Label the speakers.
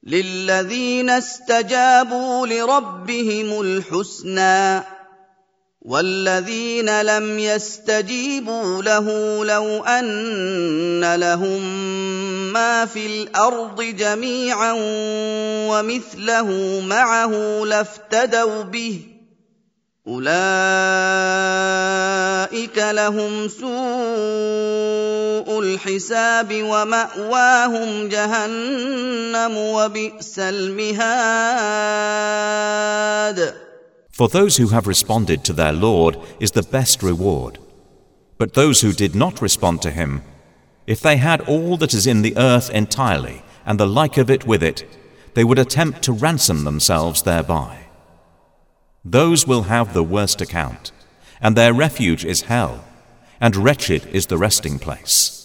Speaker 1: للذين استجابوا لربهم الحسنى والذين لم يستجيبوا له لو أن لهم ما في الأرض جميعا ومثله معه لافتدوا به أولئك لهم سوء الحساب ومأواهم جهنم وبئس المهاد.
Speaker 2: For those who have responded to their Lord is the best reward. But those who did not respond to him, if they had all that is in the earth entirely and the like of it with it, they would attempt to ransom themselves thereby. Those will have the worst account, and their refuge is hell, and wretched is the resting place.